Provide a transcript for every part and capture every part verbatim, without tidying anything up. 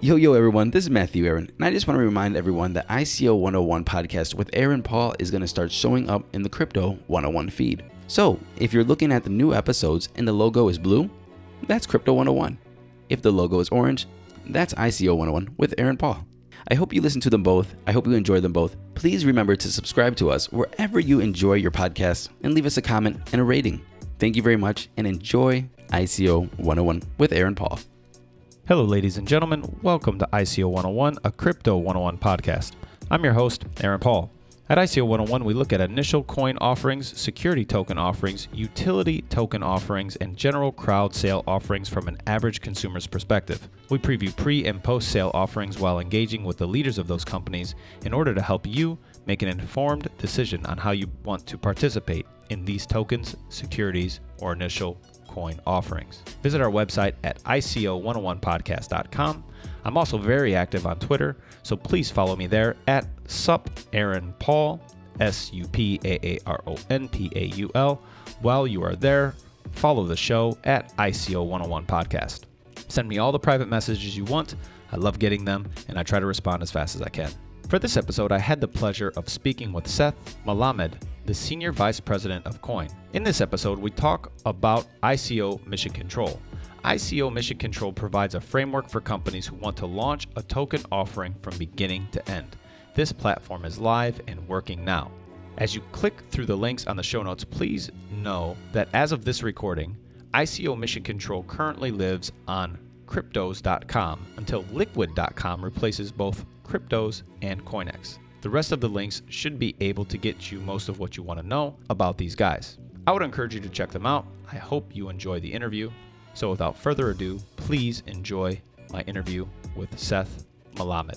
Yo, yo, everyone, this is Matthew Aaron, and I just want to remind everyone that I C O one oh one podcast with Aaron Paul is going to start showing up in the Crypto one oh one feed. So, if you're looking at the new episodes and the logo is blue, that's Crypto one oh one. If the logo is orange, that's I C O one oh one with Aaron Paul. I hope you listen to them both. I hope you enjoy them both. Please remember to subscribe to us wherever you enjoy your podcasts and leave us a comment and a rating. Thank you very much and enjoy I C O one oh one with Aaron Paul. Hello, ladies and gentlemen. Welcome to I C O one oh one, a Crypto one oh one podcast. I'm your host, Aaron Paul. At I C O one oh one, we look at initial coin offerings, security token offerings, utility token offerings, and general crowd sale offerings from an average consumer's perspective. We preview pre- and post-sale offerings while engaging with the leaders of those companies in order to help you make an informed decision on how you want to participate in these tokens, securities, or initial coin offerings. Visit our website at I C O one oh one podcast dot com. I'm also very active on Twitter, so please follow me there at sup Aaron Paul, S U P A A R O N P A U L. While you are there, follow the show at I C O one oh one podcast. Send me all the private messages you want. I love getting them, and I try to respond as fast as I can. For this episode, I had the pleasure of speaking with Seth Melamed, the Senior Vice President of Coin. In this episode, we talk about I C O Mission Control. I C O Mission Control provides a framework for companies who want to launch a token offering from beginning to end. This platform is live and working now. As you click through the links on the show notes, please know that as of this recording, I C O Mission Control currently lives on cryptos dot com until liquid dot com replaces both Cryptos and CoinEx. The rest of the links should be able to get you most of what you want to know about these guys. I would encourage you to check them out. I hope you enjoy the interview. So without further ado, please enjoy my interview with Seth Melamed.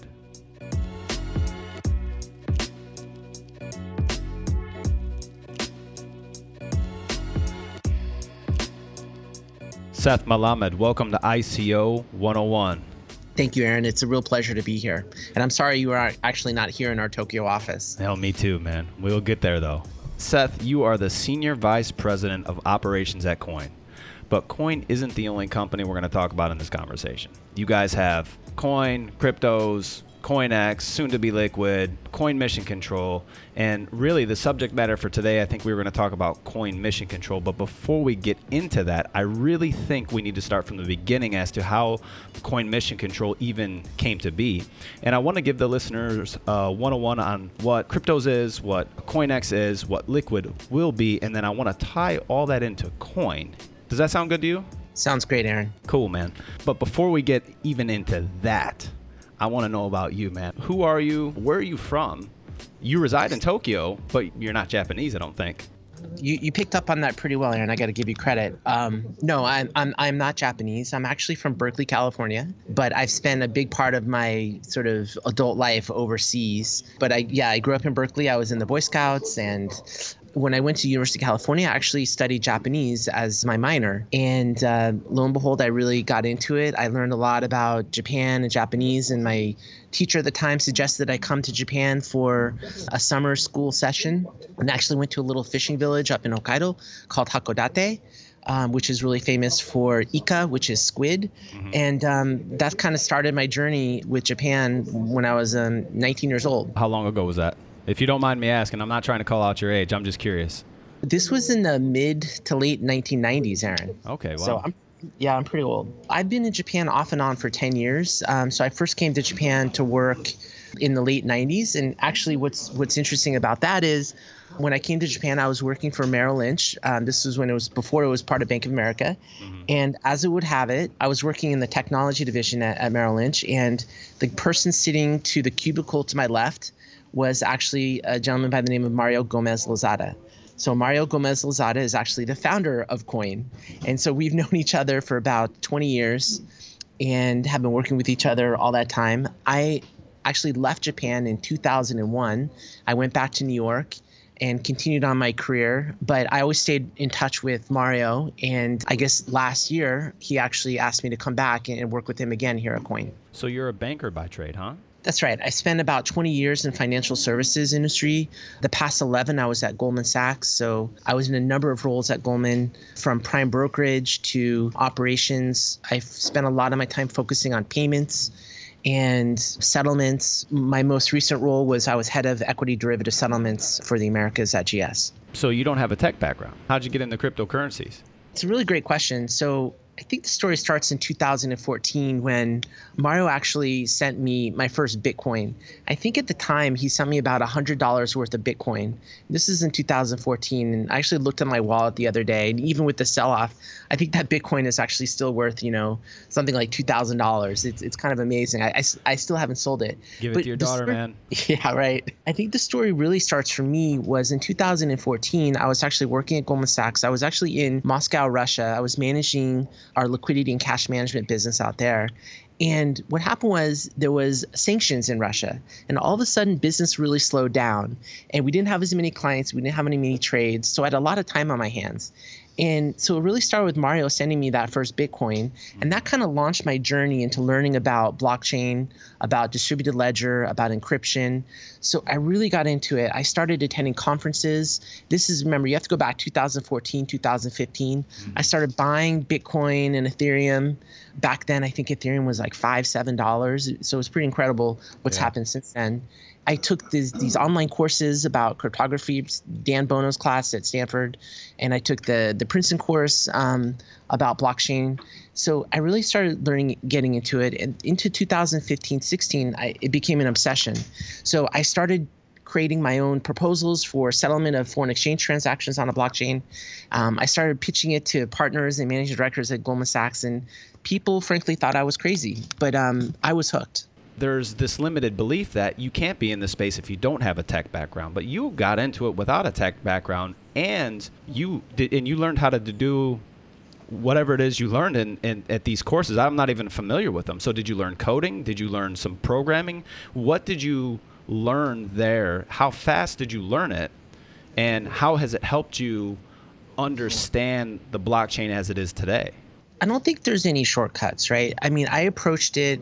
Seth Melamed, welcome to I C O one oh one. Thank you, Aaron. It's a real pleasure to be here. And I'm sorry you are actually not here in our Tokyo office. Hell, me too, man. We'll get there, though. Seth, you are the Senior Vice President of Operations at Coin. But Coin isn't the only company we're going to talk about in this conversation. You guys have Coin, Cryptos, CoinEx, soon to be Liquid, Coin Mission Control, and really the subject matter for today, I think we were going to talk about Coin Mission Control. But before we get into that, I really think we need to start from the beginning as to how Coin Mission Control even came to be. And I want to give the listeners uh, one oh one on what Cryptos is, what CoinEx is, what Liquid will be, and then I want to tie all that into Coin. Does that sound good to you? Sounds great, Aaron. Cool, man. But before we get even into that, I want to know about you, man. Who are you? Where are you from? You reside in Tokyo, but you're not Japanese, I don't think. You you picked up on that pretty well, Aaron. I got to give you credit. Um, no, I'm I'm I'm not Japanese. I'm actually from Berkeley, California, but I've spent a big part of my sort of adult life overseas. But I yeah, I grew up in Berkeley. I was in the Boy Scouts, and when I went to University of California, I actually studied Japanese as my minor. And uh, lo and behold, I really got into it. I learned a lot about Japan and Japanese, and my teacher at the time suggested I come to Japan for a summer school session, and actually went to a little fishing village up in Hokkaido called Hakodate. Um, which is really famous for Ika, which is squid. Mm-hmm. And um, that kind of started my journey with Japan when I was um, nineteen years old. How long ago was that? If you don't mind me asking, I'm not trying to call out your age. I'm just curious. This was in the mid to late nineteen nineties, Aaron. Okay, wow. So I'm, yeah, I'm pretty old. I've been in Japan off and on for ten years. Um, so I first came to Japan to work in the late nineties. And actually what's what's interesting about that is when I came to Japan, I was working for Merrill Lynch. Um, this was when it was before it was part of Bank of America. Mm-hmm. And as it would have it, I was working in the technology division at, at Merrill Lynch. And the person sitting to the cubicle to my left was actually a gentleman by the name of Mario Gomez Lozada. So Mario Gomez Lozada is actually the founder of Coin. And so we've known each other for about twenty years and have been working with each other all that time. I actually left Japan in two thousand one. I went back to New York and continued on my career, but I always stayed in touch with Mario. And I guess last year, he actually asked me to come back and work with him again here at Coin. So you're a banker by trade, huh? That's right. I spent about twenty years in financial services industry. The past eleven, I was at Goldman Sachs. So I was in a number of roles at Goldman, from prime brokerage to operations. I spent a lot of my time focusing on payments and settlements. My most recent role was I was head of equity derivative settlements for the Americas at G S. So you don't have a tech background. How'd you get into cryptocurrencies? It's a really great question. So I think the story starts in two thousand fourteen when Mario actually sent me my first Bitcoin. I think at the time he sent me about one hundred dollars worth of Bitcoin. This is in two thousand fourteen, and I actually looked at my wallet the other day, and even with the sell-off, I think that Bitcoin is actually still worth, you know, something like two thousand dollars. It's it's kind of amazing. I, I, I still haven't sold it. Give it But to your the daughter, story- man. Yeah, right. I think the story really starts for me was in two thousand fourteen. I was actually working at Goldman Sachs. I was actually in Moscow, Russia. I was managing our liquidity and cash management business out there. And what happened was there was sanctions in Russia, and all of a sudden business really slowed down, and we didn't have as many clients, we didn't have any many trades, so I had a lot of time on my hands. And so it really started with Mario sending me that first Bitcoin, and that kind of launched my journey into learning about blockchain, about distributed ledger, about encryption. So I really got into it. I started attending conferences. This is, remember, you have to go back two thousand fourteen, two thousand fifteen. Mm-hmm. I started buying Bitcoin and Ethereum. Back then, I think Ethereum was like five, seven dollars. So it's pretty incredible what's Yeah. happened since then. I took these these online courses about cryptography, Dan Bono's class at Stanford, and I took the the Princeton course um, about blockchain. So I really started learning, getting into it. And into two thousand fifteen, sixteen, I, it became an obsession. So I started creating my own proposals for settlement of foreign exchange transactions on a blockchain. Um, I started pitching it to partners and managing directors at Goldman Sachs, and people frankly thought I was crazy, but um, I was hooked. There's this limited belief that you can't be in this space if you don't have a tech background, but you got into it without a tech background, and you did, and you learned how to do whatever it is you learned in, in at these courses. I'm not even familiar with them. So did you learn coding? Did you learn some programming? What did you learn there? How fast did you learn it? And how has it helped you understand the blockchain as it is today? I don't think there's any shortcuts, right? I mean, I approached it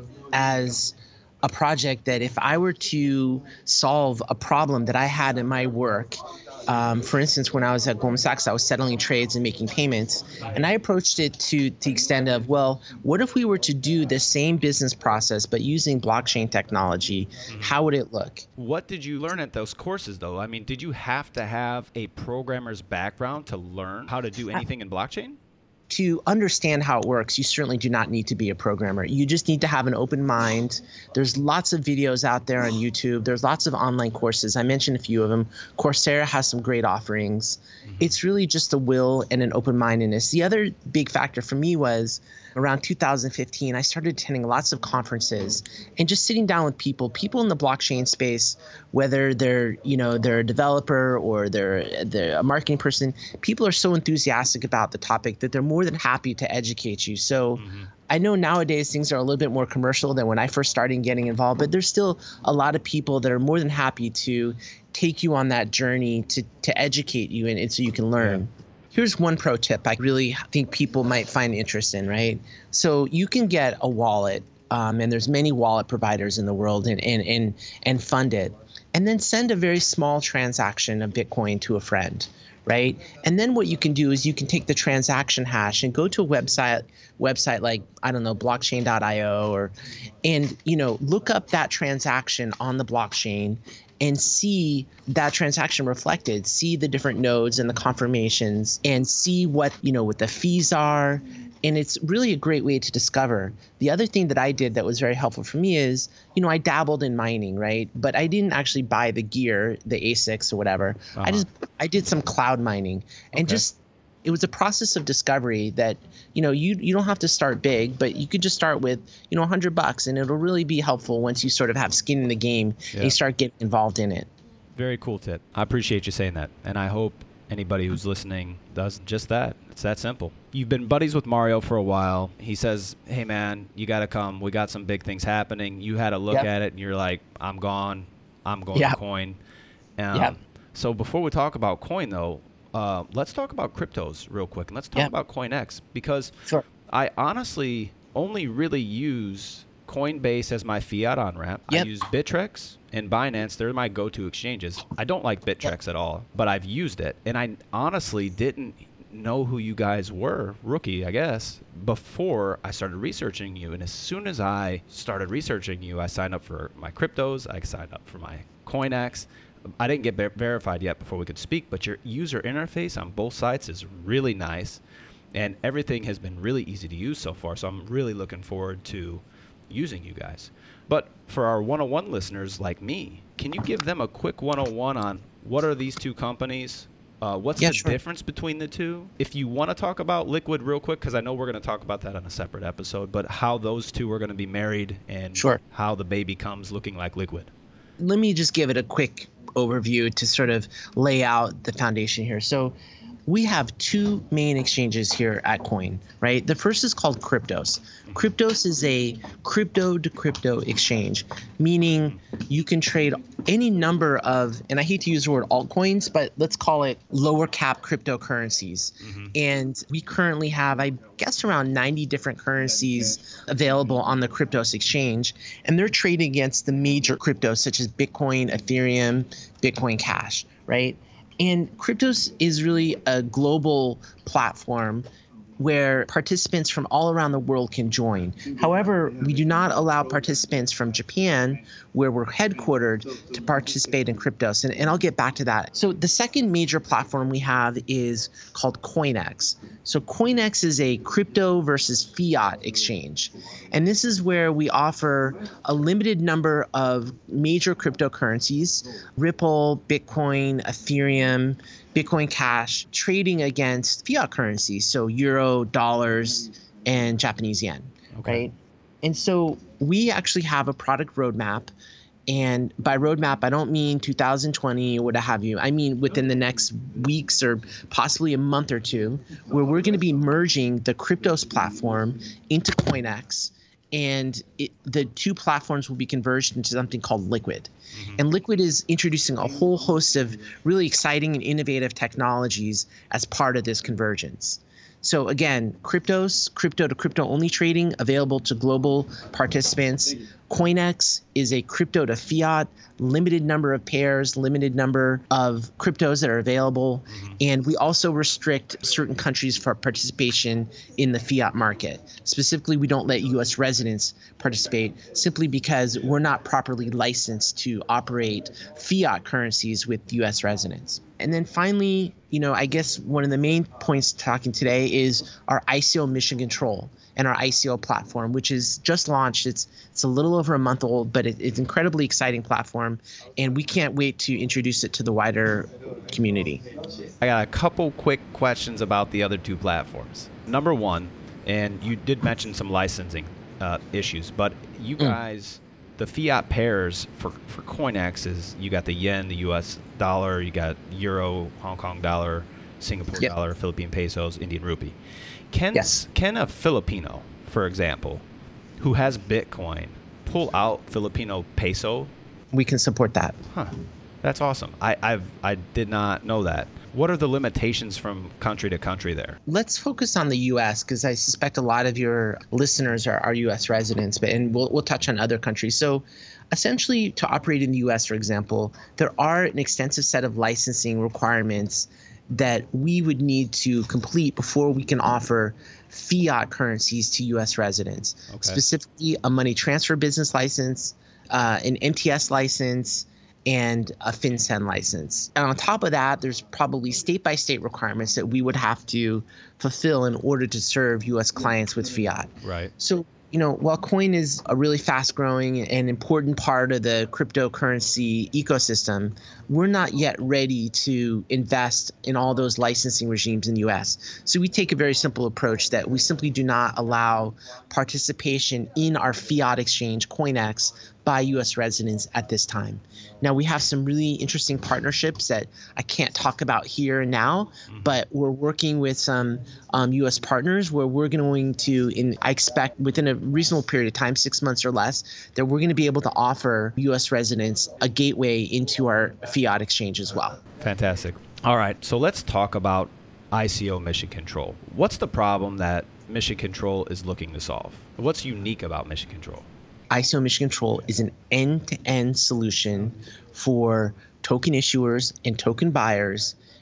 as a project that if I were to solve a problem that I had in my work, um, for instance, when I was at Goldman Sachs, I was settling trades and making payments, and I approached it to, to the extent of, well, what if we were to do the same business process but using blockchain technology? How would it look? What did you learn at those courses, though? I mean, did you have to have a programmer's background to learn how to do anything in blockchain? To understand how it works, you certainly do not need to be a programmer. You just need to have an open mind. There's lots of videos out there on YouTube. There's lots of online courses. I mentioned a few of them. Coursera has some great offerings. Mm-hmm. It's really just a will and an open-mindedness. The other big factor for me was around two thousand fifteen, I started attending lots of conferences and just sitting down with people, people in the blockchain space, whether they're, you know, they're a developer or they're, they're a marketing person. People are so enthusiastic about the topic that they're more than happy to educate you. So mm-hmm. I know nowadays things are a little bit more commercial than when I first started getting involved, but there's still a lot of people that are more than happy to take you on that journey to, to educate you and, and so you can learn. Yeah. Here's one pro tip I really think people might find interest in, right? So you can get a wallet, um, and there's many wallet providers in the world, and, and, and, and fund it, and then send a very small transaction of Bitcoin to a friend, right? And then what you can do is you can take the transaction hash and go to a website website like, I don't know, blockchain dot io, or, and, you know, look up that transaction on the blockchain and see that transaction reflected, see the different nodes and the confirmations, and see what, you know, what the fees are. And it's really a great way to discover. The other thing that I did that was very helpful for me is, you know, I dabbled in mining, right? But I didn't actually buy the gear, the A SICs or whatever. Uh-huh. I just, I did some cloud mining, and okay. just, it was a process of discovery that, you know, you you don't have to start big, but you could just start with, you know, a hundred bucks, and it'll really be helpful once you sort of have skin in the game yeah. and you start getting involved in it. Very cool tip. I appreciate you saying that, and I hope anybody who's listening does just that. It's that simple. You've been buddies with Mario for a while. He says, hey, man, you got to come. We got some big things happening. You had a look yep. at it, and you're like, I'm gone. I'm going yep. to Coin. Um, yep. So before we talk about Coin, though, uh, let's talk about cryptos real quick. And let's talk yep. about CoinEx, because sure. I honestly only really use Coinbase as my fiat on-ramp. Yep. I use Bittrex and Binance. They're my go-to exchanges. I don't like Bittrex yep. at all, but I've used it. And I honestly didn't know who you guys were, rookie, I guess, before I started researching you. And as soon as I started researching you, I signed up for my cryptos. I signed up for my CoinEx. I didn't get ver- verified yet before we could speak, but your user interface on both sites is really nice. And everything has been really easy to use so far. So I'm really looking forward to using you guys. But for our one oh one listeners like me, can you give them a quick one oh one on what are these two companies? Uh, what's Yeah, the sure. difference between the two? If you want to talk about Liquid real quick, because I know we're going to talk about that on a separate episode, but how those two are going to be married and Sure. how the baby comes looking like Liquid. Let me just give it a quick overview to sort of lay out the foundation here. So we have two main exchanges here at Coin, right? The first is called Cryptos. Cryptos is a crypto to crypto exchange, meaning you can trade any number of, and I hate to use the word altcoins, but let's call it lower cap cryptocurrencies. Mm-hmm. And we currently have, I guess, around ninety different currencies available on the Cryptos exchange. And they're trading against the major cryptos such as Bitcoin, Ethereum, Bitcoin Cash, right? And Cryptos is really a global platform where participants from all around the world can join. However, we do not allow participants from Japan, where we're headquartered, to participate in Cryptos. And, and I'll get back to that. So the second major platform we have is called CoinEx. So CoinEx is a crypto versus fiat exchange. And this is where we offer a limited number of major cryptocurrencies, Ripple, Bitcoin, Ethereum, Bitcoin Cash, trading against fiat currencies, so euro, dollars, and Japanese yen, Okay. right? And so we actually have a product roadmap. And by roadmap, I don't mean two thousand twenty or what have you. I mean within the next weeks or possibly a month or two, where we're going to be merging the Cryptos platform into CoinEx. And it, the two platforms will be converged into something called Liquid. Mm-hmm. And Liquid is introducing a whole host of really exciting and innovative technologies as part of this convergence. So again, Cryptos, crypto to crypto only trading available to global participants. CoinEx is a crypto to fiat, limited number of pairs, limited number of cryptos that are available. Mm-hmm. And we also restrict certain countries for participation in the fiat market. Specifically, we don't let U S residents participate simply because we're not properly licensed to operate fiat currencies with U S residents. And then finally, you know, I guess one of the main points talking today is our I C O Mission Control and our I C O platform, which is just launched. It's it's a little over a month old, but it, it's an incredibly exciting platform, and we can't wait to introduce it to the wider community. I got a couple quick questions about the other two platforms. Number one, and you did mention some licensing uh, issues, but you guys, mm. the fiat pairs for, for CoinEx is you got the yen, the U S dollar, you got euro, Hong Kong dollar, Singapore yep. dollar, Philippine pesos, Indian rupee. Can yes. can a Filipino, for example, who has Bitcoin, pull out Filipino peso? We can support that. Huh. That's awesome. I I've I did not know that. What are the limitations from country to country there? Let's focus on the U S because I suspect a lot of your listeners are, are U S residents, but and we'll we'll touch on other countries. So essentially, to operate in the U S, for example, there are an extensive set of licensing requirements that we would need to complete before we can offer fiat currencies to U S residents. Okay. Specifically, a money transfer business license, uh, an M T S license, and a FinCEN license. And on top of that, there's probably state-by-state requirements that we would have to fulfill in order to serve U S clients with fiat. Right. So, you know, while Coin is a really fast-growing and important part of the cryptocurrency ecosystem, we're not yet ready to invest in all those licensing regimes in the U S. So we take a very simple approach that we simply do not allow participation in our fiat exchange, CoinEx, by U S residents at this time. Now, we have some really interesting partnerships that I can't talk about here and now, mm-hmm. but we're working with some um, U S partners where we're going to, in, I expect within a reasonable period of time, six months or less, that we're going to be able to offer U S residents a gateway into our fiat exchange as well. Fantastic. All right, so let's talk about I C O Mission Control. What's the problem that Mission Control is looking to solve? What's unique about Mission Control? I C O Mission Control is an end-to-end solution for token issuers and token buyers,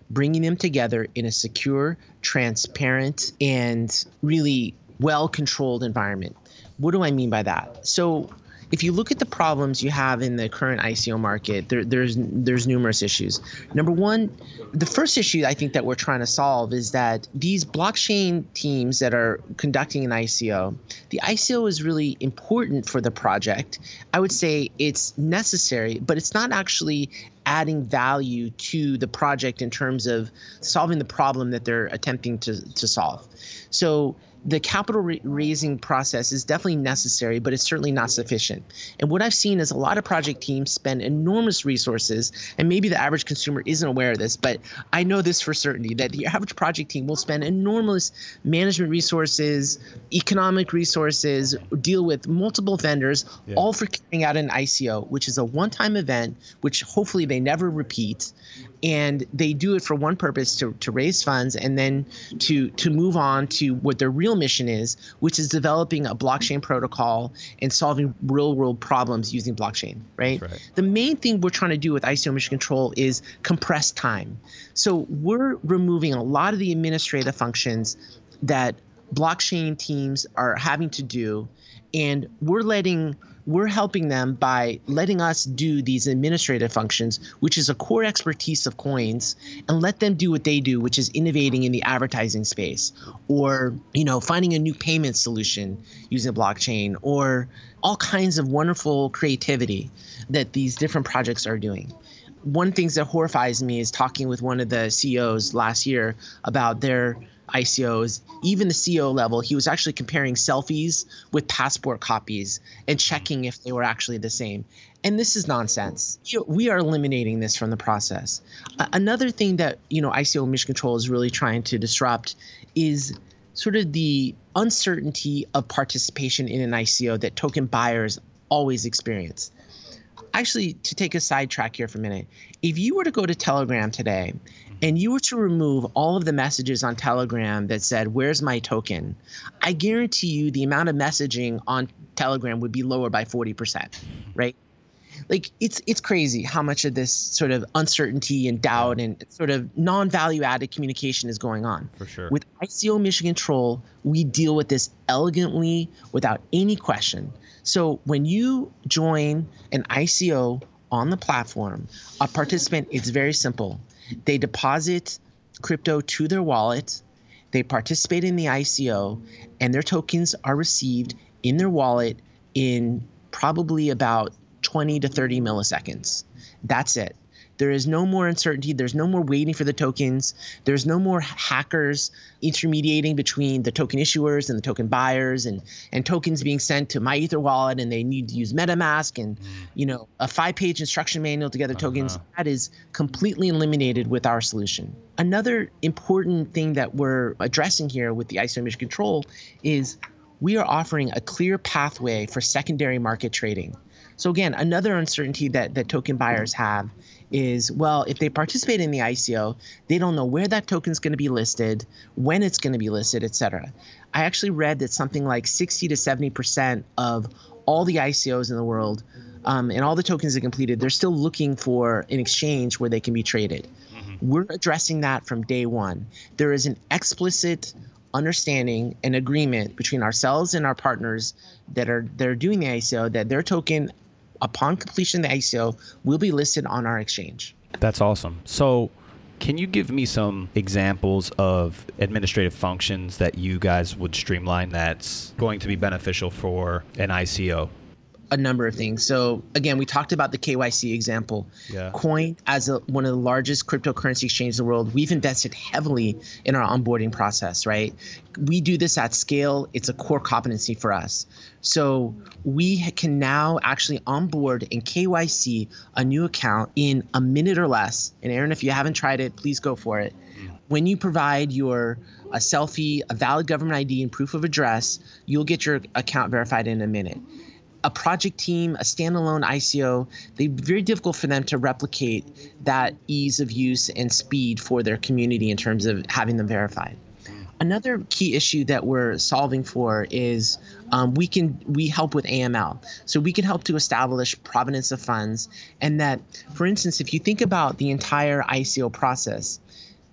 bringing them together in a secure, transparent, and really well-controlled environment. What do I mean by that? So if you look at the problems you have in the current I C O market, there, there's there's numerous issues. Number one, the first issue I think that we're trying to solve is that these blockchain teams that are conducting an I C O, the I C O is really important for the project. I would say it's necessary, but it's not actually adding value to the project in terms of solving the problem that they're attempting to, to solve. So the capital ra- raising process is definitely necessary, but it's certainly not sufficient. And what I've seen is a lot of project teams spend enormous resources, and maybe the average consumer isn't aware of this, but I know this for certainty, that the average project team will spend enormous management resources, economic resources, deal with multiple vendors, yeah. all for carrying out an I C O, which is a one-time event, which hopefully they never repeat. And they do it for one purpose, to, to raise funds and then to to move on to what their real mission is, which is developing a blockchain protocol and solving real world problems using blockchain, right? right? The main thing we're trying to do with I C O Mission Control is compress time. So we're removing a lot of the administrative functions that blockchain teams are having to do, and we're letting we're helping them by letting us do these administrative functions, which is a core expertise of Coins, and let them do what they do, which is innovating in the advertising space, or, you know, finding a new payment solution using blockchain, or all kinds of wonderful creativity that these different projects are doing. One of the things that horrifies me is talking with one of the C E Os last year about their I C Os, even the C E O level. He was actually comparing selfies with passport copies and checking if they were actually the same. And this is nonsense. You know, we are eliminating this from the process. Uh, another thing that, you know, I C O Mission Control is really trying to disrupt is sort of the uncertainty of participation in an I C O that token buyers always experience. Actually, to take a sidetrack here for a minute, if you were to go to Telegram today and you were to remove all of the messages on Telegram that said, "Where's my token?" I guarantee you the amount of messaging on Telegram would be lower by forty percent, right? Like, it's it's crazy how much of this sort of uncertainty and doubt and sort of non-value added communication is going on. For sure. With I C O Mission Control, we deal with this elegantly without any question. So when you join an I C O on the platform, a participant, it's very simple. They deposit crypto to their wallet, they participate in the I C O, and their tokens are received in their wallet in probably about twenty to thirty milliseconds. That's it. There is no more uncertainty. There's no more waiting for the tokens. There's no more hackers intermediating between the token issuers and the token buyers, and, and tokens being sent to my Ether wallet, and they need to use MetaMask and, you know, a five-page instruction manual to gather uh-huh. tokens. That is completely eliminated with our solution. Another important thing that we're addressing here with the I C O Mission Control is we are offering a clear pathway for secondary market trading. So again, another uncertainty that, that token buyers have is, well, if they participate in the I C O, they don't know where that token is going to be listed, when it's going to be listed, et cetera. I actually read that something like sixty to seventy percent of all the I C Os in the world um, and all the tokens they completed, they're still looking for an exchange where they can be traded. Mm-hmm. We're addressing that from day one. There is an explicit understanding and agreement between ourselves and our partners that are that are doing the I C O that their token, upon completion of the I C O, will be listed on our exchange. That's awesome. So can you give me some examples of administrative functions that you guys would streamline that's going to be beneficial for an I C O? A number of things. So again, we talked about the K Y C example. Yeah. Coin, as a, one of the largest cryptocurrency exchanges in the world, we've invested heavily in our onboarding process, right? We do this at scale. It's a core competency for us. So we can now actually onboard and K Y C a new account in a minute or less. And Aaron, if you haven't tried it, please go for it. Mm. When you provide your a selfie, a valid government I D, and proof of address, you'll get your account verified in a minute. A project team, a standalone I C O, they'd be very difficult for them to replicate that ease of use and speed for their community in terms of having them verified. Another key issue that we're solving for is um, we can we help with A M L. So we can help to establish provenance of funds, and that, for instance, if you think about the entire I C O process,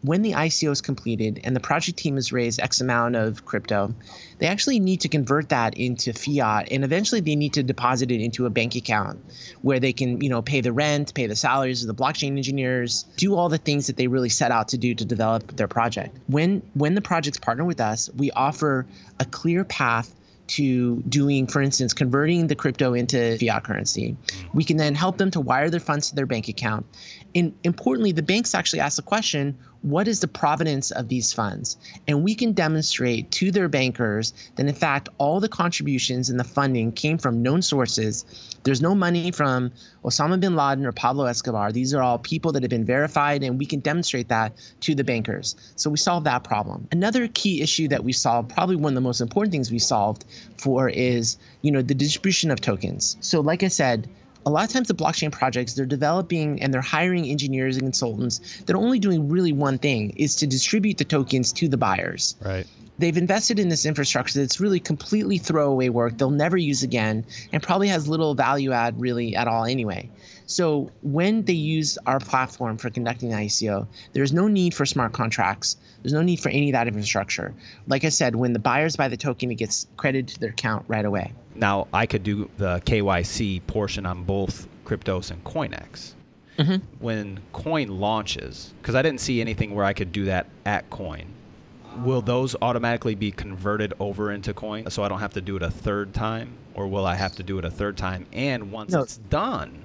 when the I C O is completed and the project team has raised X amount of crypto, they actually need to convert that into fiat, and eventually they need to deposit it into a bank account where they can, you know, pay the rent, pay the salaries of the blockchain engineers, do all the things that they really set out to do to develop their project. When when the projects partner with us, we offer a clear path to doing, for instance, converting the crypto into fiat currency. We can then help them to wire their funds to their bank account. And importantly, the banks actually ask the question, what is the provenance of these funds? And we can demonstrate to their bankers that, in fact, all the contributions and the funding came from known sources. There's no money from Osama bin Laden or Pablo Escobar. These are all people that have been verified, and we can demonstrate that to the bankers. So we solved that problem. Another key issue that we solved, probably one of the most important things we solved for, is, you know, the distribution of tokens. So like I said, a lot of times the blockchain projects, they're developing and they're hiring engineers and consultants that are only doing really one thing, is to distribute the tokens to the buyers. Right. They've invested in this infrastructure that's really completely throwaway work they'll never use again, and probably has little value add really at all anyway. So when they use our platform for conducting the I C O, there's no need for smart contracts. There's no need for any of that infrastructure. Like I said, when the buyers buy the token, it gets credited to their account right away. Now, I could do the K Y C portion on both Cryptos and CoinEx. Mm-hmm. When Coin launches, because I didn't see anything where I could do that at Coin, will those automatically be converted over into Coin so I don't have to do it a third time? Or will I have to do it a third time? And once no. it's done,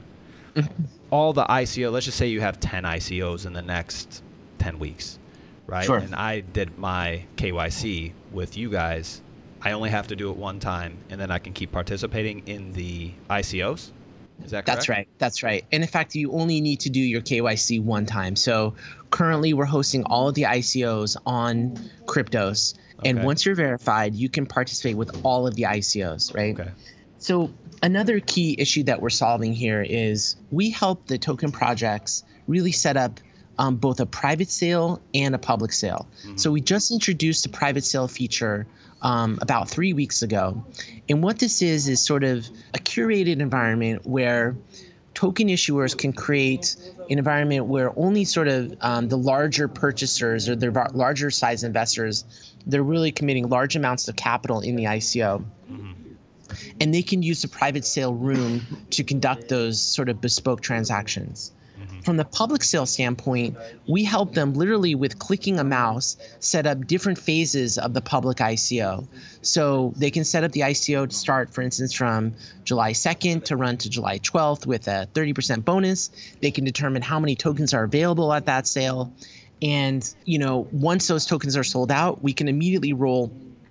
all the I C O, let's just say you have ten I C Os in the next ten weeks, right? Sure. And I did my K Y C with you guys. I only have to do it one time, and then I can keep participating in the I C Os? Is that correct? That's right. That's right. And in fact, you only need to do your K Y C one time. So currently we're hosting all of the I C Os on Cryptos. Okay. And once you're verified, you can participate with all of the I C Os, right? Okay. So another key issue that we're solving here is we help the token projects really set up um, both a private sale and a public sale. Mm-hmm. So we just introduced a private sale feature Um, about three weeks ago. And what this is, is sort of a curated environment where token issuers can create an environment where only sort of um, the larger purchasers or the larger size investors, they're really committing large amounts of capital in the I C O. Mm-hmm. And they can use the private sale room to conduct those sort of bespoke transactions. From the public sale standpoint, we help them literally with clicking a mouse set up different phases of the public I C O. So they can set up the I C O to start, for instance, from July second to run to July twelfth with a thirty percent bonus. They can determine how many tokens are available at that sale. And, you know, once those tokens are sold out, we can immediately roll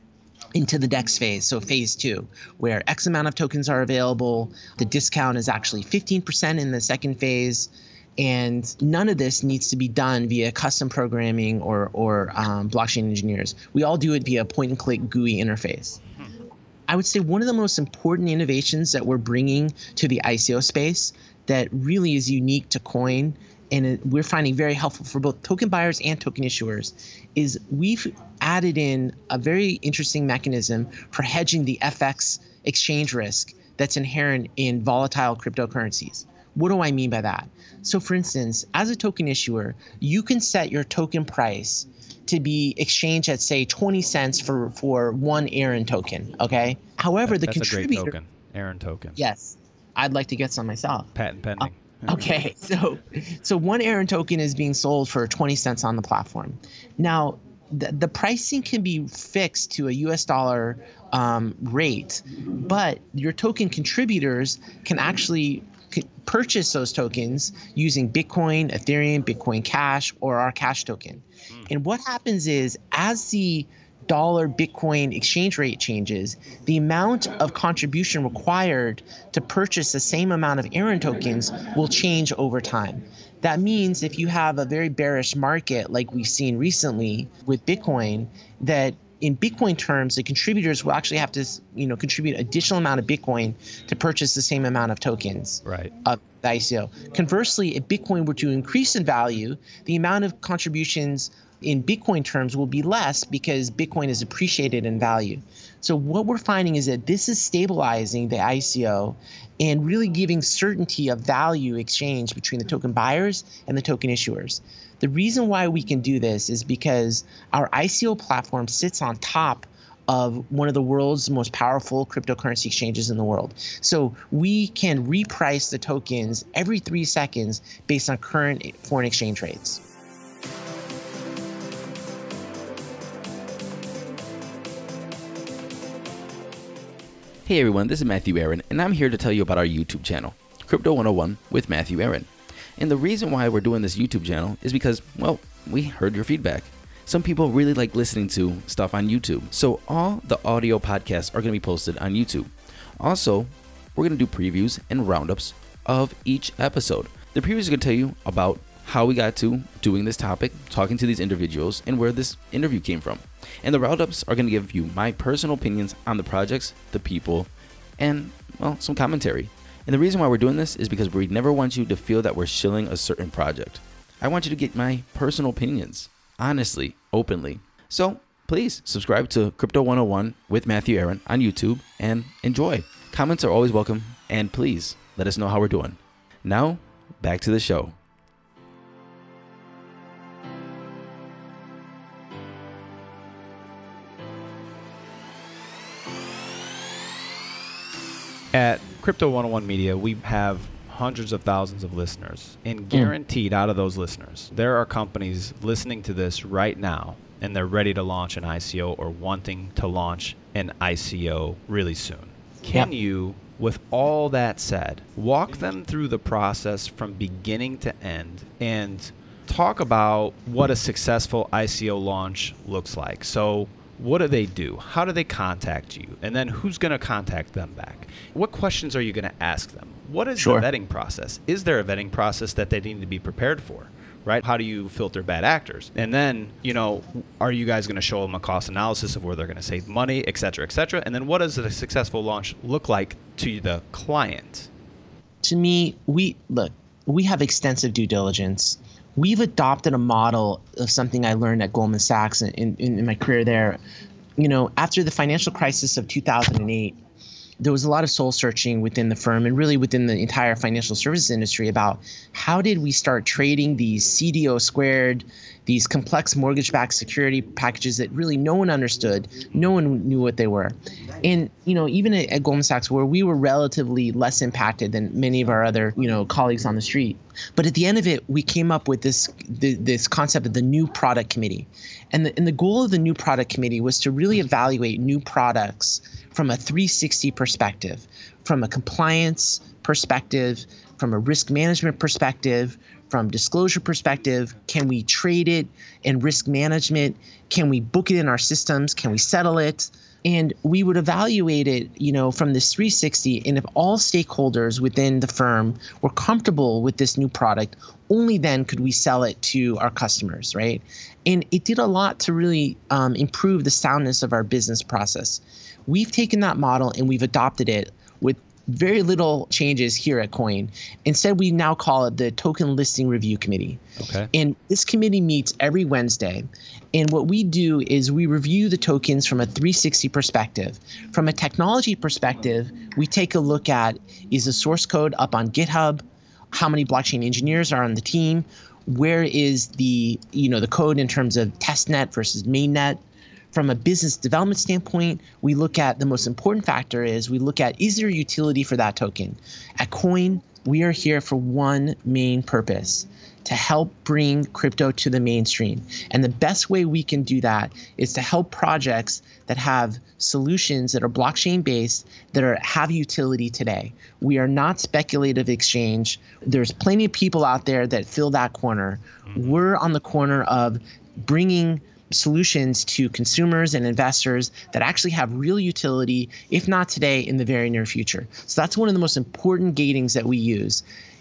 into the next phase, so phase two, where X amount of tokens are available. The discount is actually fifteen percent in the second phase. And none of this needs to be done via custom programming or, or um, blockchain engineers. We all do it via point-and-click G U I interface. I would say one of the most important innovations that we're bringing to the I C O space that really is unique to Coin, and it, we're finding very helpful for both token buyers and token issuers, is we've added in a very interesting mechanism for hedging the F X exchange risk that's inherent in volatile cryptocurrencies. What do I mean by that? So for instance, as a token issuer, you can set your token price to be exchanged at, say, twenty cents for, for one Aaron token, okay? However, that, the that's contributor— a great token, Aaron token. Yes. I'd like to get some myself. Patent pending. Uh, okay, so so one Aaron token is being sold for twenty cents on the platform. Now, the, the pricing can be fixed to a U S dollar um, rate, but your token contributors can actually purchase those tokens using Bitcoin, Ethereum, Bitcoin Cash, or our Cash token. Mm. And what happens is, as the dollar Bitcoin exchange rate changes, the amount of contribution required to purchase the same amount of Aaron tokens will change over time. That means if you have a very bearish market like we've seen recently with Bitcoin, that in Bitcoin terms, the contributors will actually have to, you know, contribute additional amount of Bitcoin to purchase the same amount of tokens right. of the I C O. Conversely, if Bitcoin were to increase in value, the amount of contributions in Bitcoin terms will be less because Bitcoin is appreciated in value. So what we're finding is that this is stabilizing the I C O and really giving certainty of value exchange between the token buyers and the token issuers. The reason why we can do this is because our I C O platform sits on top of one of the world's most powerful cryptocurrency exchanges in the world. So we can reprice the tokens every three seconds based on current foreign exchange rates. Hey everyone, this is Matthew Aaron, and I'm here to tell you about our YouTube channel, Crypto one oh one with Matthew Aaron. And the reason why we're doing this YouTube channel is because, well, we heard your feedback. Some people really like listening to stuff on YouTube, so all the audio podcasts are going to be posted on YouTube. Also, we're going to do previews and roundups of each episode. The previews are going to tell you about how we got to doing this topic, talking to these individuals, and where this interview came from. And the roundups are going to give you my personal opinions on the projects, the people, and, well, some commentary. And the reason why we're doing this is because we never want you to feel that we're shilling a certain project. I want you to get my personal opinions, honestly, openly. So please subscribe to Crypto one oh one with Matthew Aaron on YouTube and enjoy. Comments are always welcome, and please let us know how we're doing. Now, back to the show. At Crypto one oh one Media, we have hundreds of thousands of listeners, and guaranteed out of those listeners, there are companies listening to this right now, and they're ready to launch an I C O or wanting to launch an I C O really soon. Can yep. you, with all that said, walk them through the process from beginning to end and talk about what a successful I C O launch looks like? So what do they do? How do they contact you? And then who's going to contact them back? What questions are you going to ask them? What is sure. the vetting process? Is there a vetting process that they need to be prepared for? Right? How do you filter bad actors? And then, you know, are you guys going to show them a cost analysis of where they're going to save money, et cetera, et cetera? And then what does a successful launch look like to the client? To me, we look, we have extensive due diligence. We've adopted a model of something I learned at Goldman Sachs in, in, in my career there. You know, after the financial crisis of two thousand eight, there was a lot of soul searching within the firm and really within the entire financial services industry about how did we start trading these C D O squared, these complex mortgage-backed security packages that really no one understood, no one knew what they were. And, you know, even at, at Goldman Sachs, where we were relatively less impacted than many of our other, you know, colleagues on the street. But at the end of it, we came up with this the, this concept of the new product committee. And the, and the goal of the new product committee was to really evaluate new products from a three sixty perspective, from a compliance perspective, from a risk management perspective, from disclosure perspective. Can we trade it? And risk management, can we book it in our systems? Can we settle it? And we would evaluate it, you know, from this three sixty. And if all stakeholders within the firm were comfortable with this new product, only then could we sell it to our customers, right? And it did a lot to really um, improve the soundness of our business process. We've taken that model and we've adopted it with very little changes here at Coin. Instead, we now call it the Token Listing Review Committee. Okay. And this committee meets every Wednesday. And what we do is we review the tokens from a three sixty perspective. From a technology perspective, we take a look at, is the source code up on GitHub? How many blockchain engineers are on the team? Where is the, you know, the code in terms of testnet versus mainnet? From a business development standpoint, we look at the most important factor is we look at, is there utility for that token? At Coin, we are here for one main purpose, to help bring crypto to the mainstream. And the best way we can do that is to help projects that have solutions that are blockchain based, that are have utility today. We are not speculative exchange. There's plenty of people out there that fill that corner. Mm-hmm. We're on the corner of bringing solutions to consumers and investors that actually have real utility, if not today, in the very near future. So that's one of the most important gatings that we use.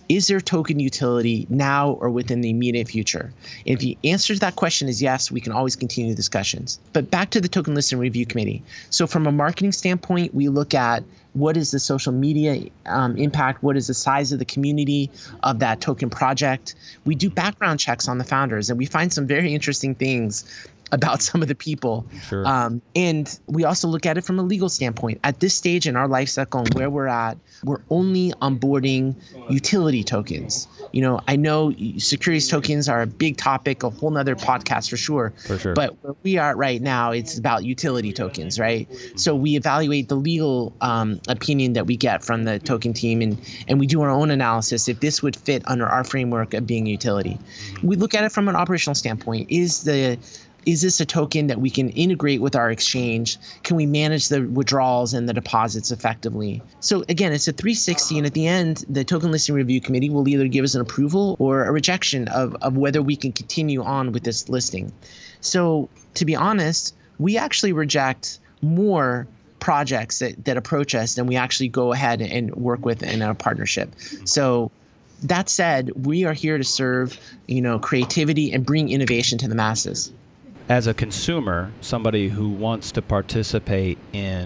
is there token utility now or within the immediate future? If the answer to that question is yes, we can always continue discussions. But back to the Token Listing Review Committee. So from a marketing standpoint, we look at what is the social media um, impact? What is the size of the community of that token project? We do background checks on the founders, and we find some very interesting things about some of the people. Sure. Um, and we also look at it from a legal standpoint. At this stage in our life cycle and where we're at, we're only onboarding utility tokens. You know, I know securities tokens are a big topic, a whole nother podcast for sure. For sure. But where we are right now, it's about utility tokens, right? So we evaluate the legal um, opinion that we get from the token team, and, and we do our own analysis if this would fit under our framework of being a utility. We look at it from an operational standpoint. Is the Is this a token that we can integrate with our exchange? Can we manage the withdrawals and the deposits effectively? So again, it's a three sixty, and at the end, the Token Listing Review Committee will either give us an approval or a rejection of, of whether we can continue on with this listing. So to be honest, we actually reject more projects that, that approach us than we actually go ahead and work with in a partnership. So that said, we are here to serve, you know, creativity and bring innovation to the masses. As a consumer, somebody who wants to participate in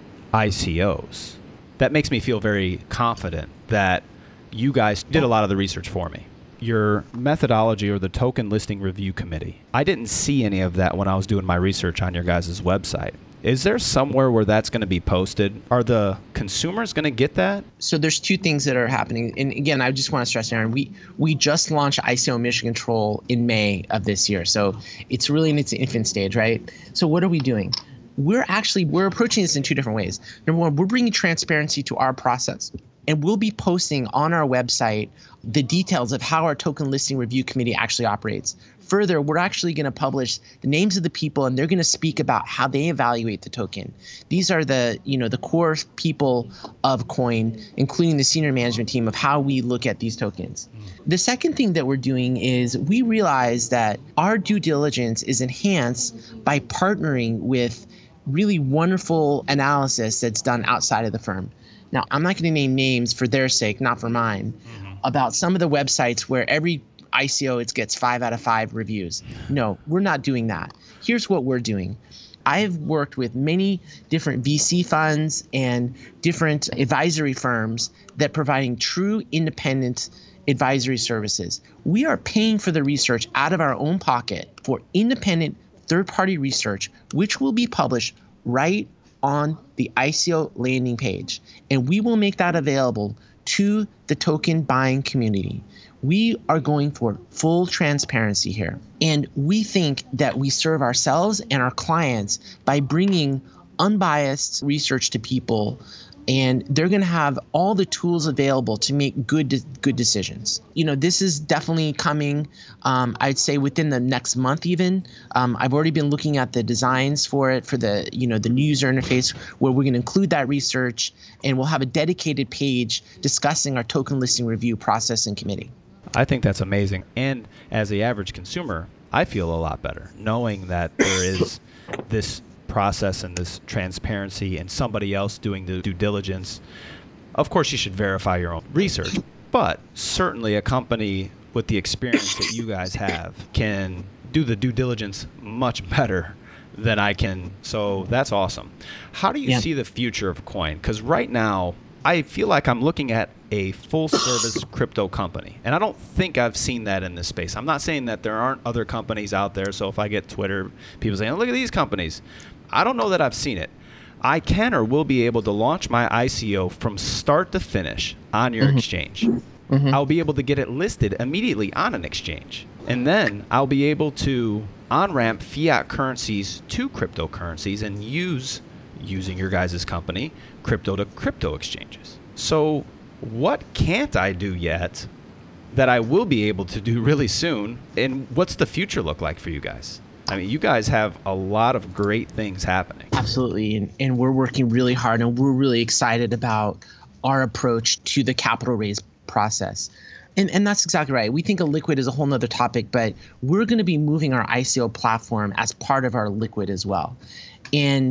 I C Os, that makes me feel very confident that you guys did a lot of the research for me. Your methodology, or the Token Listing Review Committee, I didn't see any of that when I was doing my research on your guys' website. Is there somewhere where that's going to be posted? Are the consumers going to get that? So there's two things that are happening. And again, I just want to stress, Aaron, we we just launched I C O Mission Control in May of this year. So it's really in its infant stage, right? So what are we doing? We're actually, we're approaching this in two different ways. Number one, we're bringing transparency to our process. And we'll be posting on our website the details of how our Token Listing Review Committee actually operates. Further, we're actually going to publish the names of the people, and they're going to speak about how they evaluate the token. These are the, you know, the core people of Coin, including the senior management team, of how we look at these tokens. The second thing that we're doing is we realize that our due diligence is enhanced by partnering with really wonderful analysis that's done outside of the firm. Now, I'm not going to name names for their sake, not for mine, mm-hmm. about some of the websites where every I C O it gets five out of five reviews. No, we're not doing that. Here's what we're doing. I've worked with many different V C funds and different advisory firms that providing true independent advisory services. We are paying for the research out of our own pocket for independent third-party research, which will be published right on the I C O landing page. And we will make that available to the token buying community. We are going for full transparency here. And we think that we serve ourselves and our clients by bringing unbiased research to people, and they're going to have all the tools available to make good good decisions. You know, this is definitely coming, um, I'd say within the next month even. Um, I've already been looking at the designs for it, for the, you know, the new user interface, where we're going to include that research, and we'll have a dedicated page discussing our token listing review process and committee. I think that's amazing. And as the average consumer, I feel a lot better knowing that there is this process and this transparency and somebody else doing the due diligence. Of course, you should verify your own research, but certainly a company with the experience that you guys have can do the due diligence much better than I can. So that's awesome. How do you yeah. see the future of Coin? Because right now, I feel like I'm looking at a full-service crypto company, and I don't think I've seen that in this space. I'm not saying that there aren't other companies out there, so if I get Twitter, people saying, oh, look at these companies. I don't know that I've seen it. I can or will be able to launch my I C O from start to finish on your mm-hmm. exchange. Mm-hmm. I'll be able to get it listed immediately on an exchange, and then I'll be able to on-ramp fiat currencies to cryptocurrencies and use, using your guys' company, crypto to crypto exchanges. So what can't I do yet that I will be able to do really soon? And what's the future look like for you guys? I mean, you guys have a lot of great things happening. Absolutely. And, and we're working really hard, and we're really excited about our approach to the capital raise process. And, and that's exactly right. We think a liquid is a whole nother topic, but we're going to be moving our I C O platform as part of our liquid as well. And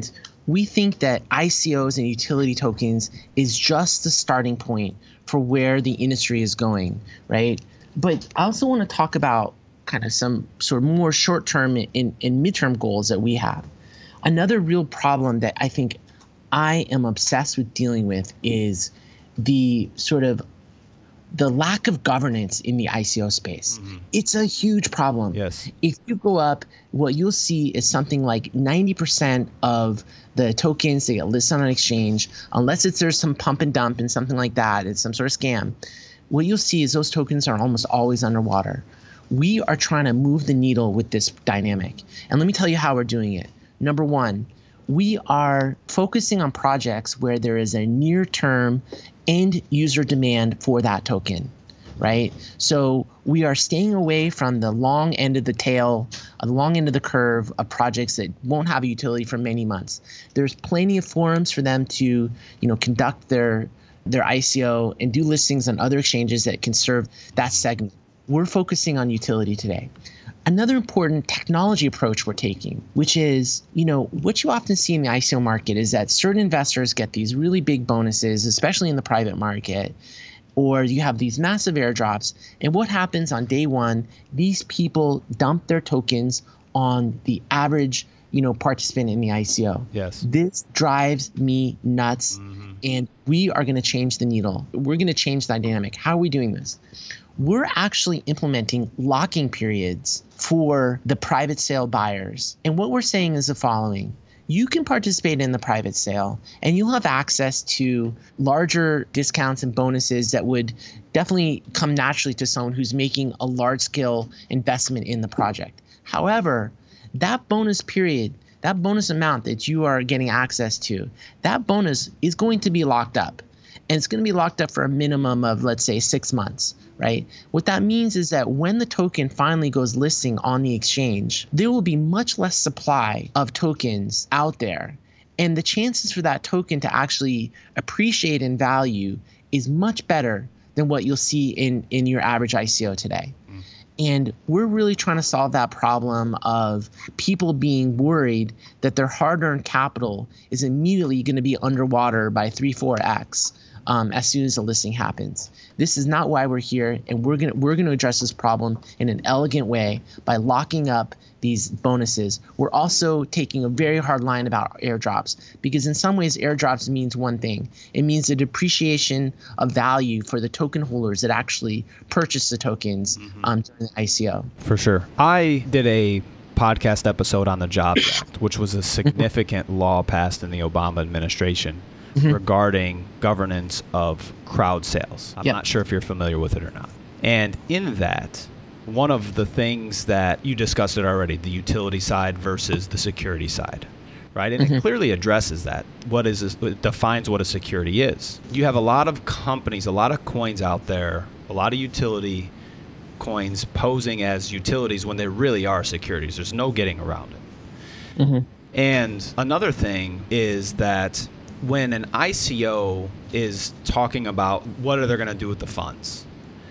we think that I C Os and utility tokens is just the starting point for where the industry is going, right? But I also want to talk about kind of some sort of more short-term and, and midterm goals that we have. Another real problem that I think I am obsessed with dealing with is the sort of the lack of governance in the I C O space. Mm-hmm. It's a huge problem. Yes. If you go up, what you'll see is something like ninety percent of the tokens that get listed on an exchange, unless it's there's some pump and dump and something like that, it's some sort of scam, what you'll see is those tokens are almost always underwater. We are trying to move the needle with this dynamic. And let me tell you how we're doing it. Number one, we are focusing on projects where there is a near-term end user demand for that token, right? So we are staying away from the long end of the tail, uh, the long end of the curve of projects that won't have a utility for many months. There's plenty of forums for them to, you know, conduct their their I C O and do listings on other exchanges that can serve that segment. We're focusing on utility today. Another important technology approach we're taking, which is, you know, what you often see in the I C O market is that certain investors get these really big bonuses, especially in the private market, or you have these massive airdrops. And what happens on day one, these people dump their tokens on the average, you know, participant in the I C O. Yes. This drives me nuts. Mm-hmm. And we are going to change the needle. We're going to change the dynamic. How are we doing this? We're actually implementing locking periods for the private sale buyers. And what we're saying is the following. You can participate in the private sale and you'll have access to larger discounts and bonuses that would definitely come naturally to someone who's making a large scale investment in the project. However, that bonus period, that bonus amount that you are getting access to, that bonus is going to be locked up. And it's going to be locked up for a minimum of, let's say, six months, right? What that means is that when the token finally goes listing on the exchange, there will be much less supply of tokens out there. And the chances for that token to actually appreciate in value is much better than what you'll see in, in your average I C O today. Mm. And we're really trying to solve that problem of people being worried that their hard-earned capital is immediately going to be underwater by three, four X. Um, as soon as the listing happens. This is not why we're here, and we're gonna we're gonna address this problem in an elegant way by locking up these bonuses. We're also taking a very hard line about airdrops, because in some ways airdrops means one thing. It means a depreciation of value for the token holders that actually purchase the tokens mm-hmm. um, during the I C O. For sure. I did a podcast episode on the Jobs Act, which was a significant law passed in the Obama administration. Mm-hmm. regarding governance of crowd sales. I'm yep. not sure if you're familiar with it or not. And in that, one of the things that you discussed it already, the utility side versus the security side, right? And mm-hmm. it clearly addresses that. What is this, it defines what a security is. You have a lot of companies, a lot of coins out there, a lot of utility coins posing as utilities when they really are securities. There's no getting around it. Mm-hmm. And another thing is that when an I C O is talking about what are they going to do with the funds,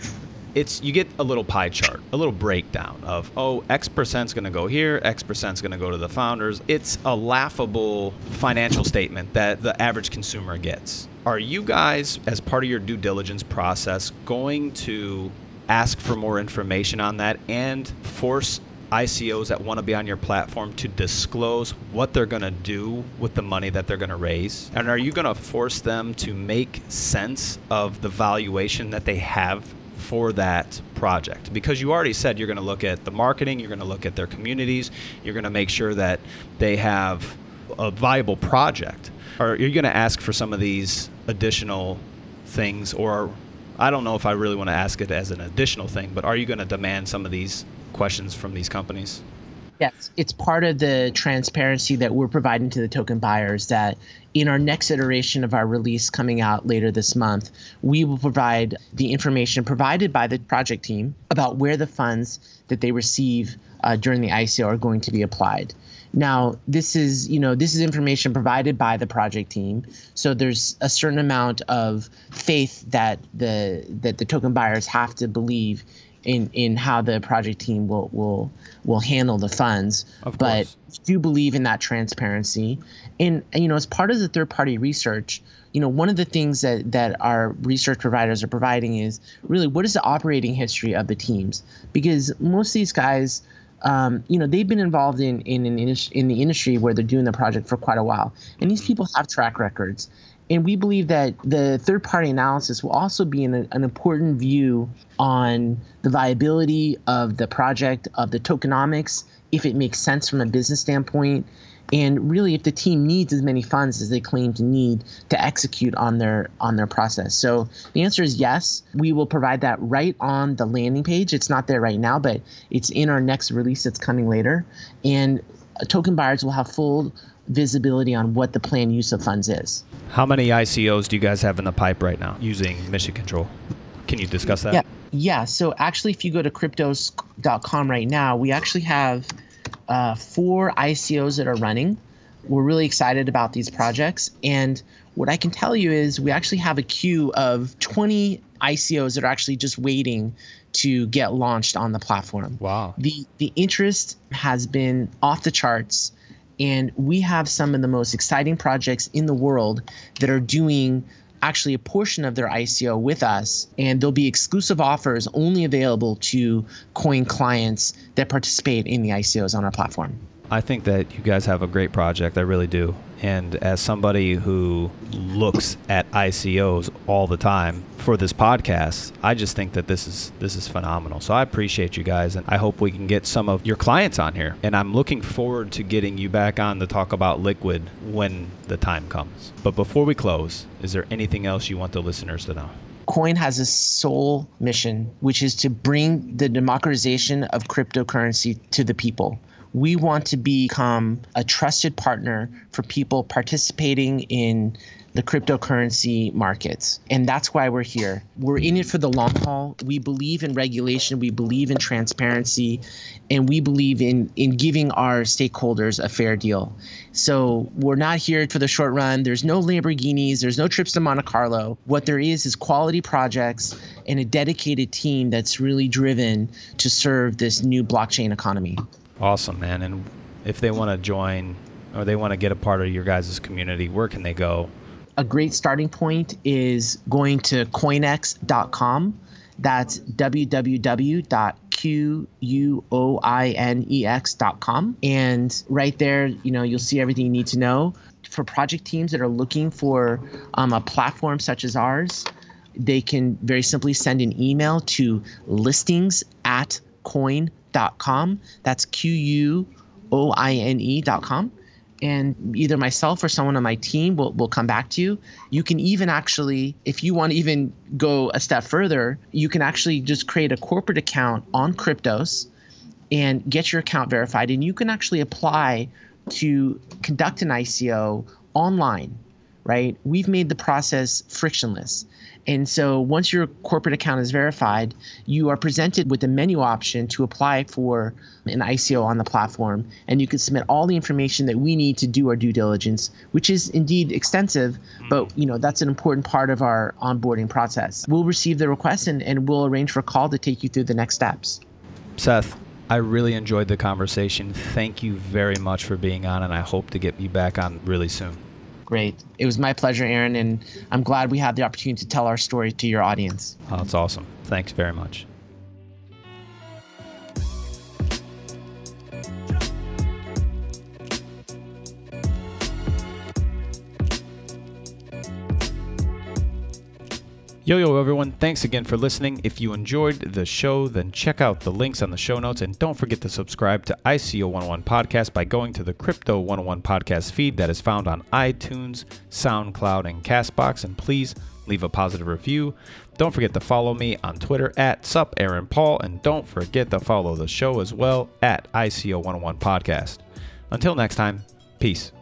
it's you get a little pie chart, a little breakdown of, oh, X percent's going to go here, X percent's going to go to the founders. It's a laughable financial statement that the average consumer gets. Are you guys, as part of your due diligence process, going to ask for more information on that and force I C Os that want to be on your platform to disclose what they're going to do with the money that they're going to raise? And are you going to force them to make sense of the valuation that they have for that project? Because you already said you're going to look at the marketing, you're going to look at their communities, you're going to make sure that they have a viable project. Or are you going to ask for some of these additional things? Or I don't know if I really want to ask it as an additional thing, but are you going to demand some of these questions from these companies? Yes, it's part of the transparency that we're providing to the token buyers that in our next iteration of our release coming out later this month, we will provide the information provided by the project team about where the funds that they receive uh, during the I C O are going to be applied. Now, this is, you know, this is information provided by the project team. So there's a certain amount of faith that the that the token buyers have to believe in in how the project team will will will handle the funds. Of but course. do believe in that transparency. And you know, as part of the third party research, you know, one of the things that that our research providers are providing is really what is the operating history of the teams, because most of these guys, um, you know, they've been involved in in an indus- in the industry where they're doing the project for quite a while, and these people have track records. And we believe that the third-party analysis will also be an, an important view on the viability of the project, of the tokenomics, if it makes sense from a business standpoint, and really if the team needs as many funds as they claim to need to execute on their on their process. So the answer is yes. We will provide that right on the landing page. It's not there right now, but it's in our next release that's coming later. And token buyers will have full visibility on what the planned use of funds is. How many I C Os do you guys have in the pipe right now using Mission Control? Can you discuss that? Yeah. Yeah. So actually, if you go to cryptos dot com right now, we actually have uh, four I C Os that are running. We're really excited about these projects. And what I can tell you is we actually have a queue of twenty I C Os that are actually just waiting to get launched on the platform. Wow. The the interest has been off the charts. And we have some of the most exciting projects in the world that are doing actually a portion of their I C O with us. And there'll be exclusive offers only available to Coin clients that participate in the I C Os on our platform. I think that you guys have a great project. I really do. And as somebody who looks at I C Os all the time for this podcast, I just think that this is this is phenomenal. So I appreciate you guys, and I hope we can get some of your clients on here. And I'm looking forward to getting you back on to talk about Liquid when the time comes. But before we close, is there anything else you want the listeners to know? Coin has a sole mission, which is to bring the democratization of cryptocurrency to the people. We want to become a trusted partner for people participating in the cryptocurrency markets. And that's why we're here. We're in it for the long haul. We believe in regulation. We believe in transparency. And we believe in, in giving our stakeholders a fair deal. So we're not here for the short run. There's no Lamborghinis. There's no trips to Monte Carlo. What there is is quality projects and a dedicated team that's really driven to serve this new blockchain economy. Awesome, man. And if they want to join or they want to get a part of your guys' community, where can they go? A great starting point is going to coinex dot com. That's w w w dot coinex dot com. And right there, you know, you'll see everything you need to know. For project teams that are looking for um, a platform such as ours, they can very simply send an email to listings at coin dot com. That's Q U O I N E dot com. And either myself or someone on my team will, will come back to you. You can even actually, if you want to even go a step further, you can actually just create a corporate account on Cryptos and get your account verified. And you can actually apply to conduct an I C O online, right? We've made the process frictionless. And so once your corporate account is verified, you are presented with a menu option to apply for an I C O on the platform. And you can submit all the information that we need to do our due diligence, which is indeed extensive, but you know that's an important part of our onboarding process. We'll receive the request and, and we'll arrange for a call to take you through the next steps. Seth, I really enjoyed the conversation. Thank you very much for being on, and I hope to get you back on really soon. Great. It was my pleasure, Aaron, and I'm glad we had the opportunity to tell our story to your audience. Oh, that's awesome. Thanks very much. Yo, yo, everyone. Thanks again for listening. If you enjoyed the show, then check out the links on the show notes. And don't forget to subscribe to I C O one oh one Podcast by going to the Crypto one oh one Podcast feed that is found on iTunes, SoundCloud, and CastBox. And please leave a positive review. Don't forget to follow me on Twitter at Sup Aaron Paul. And don't forget to follow the show as well at I C O one oh one Podcast. Until next time, peace.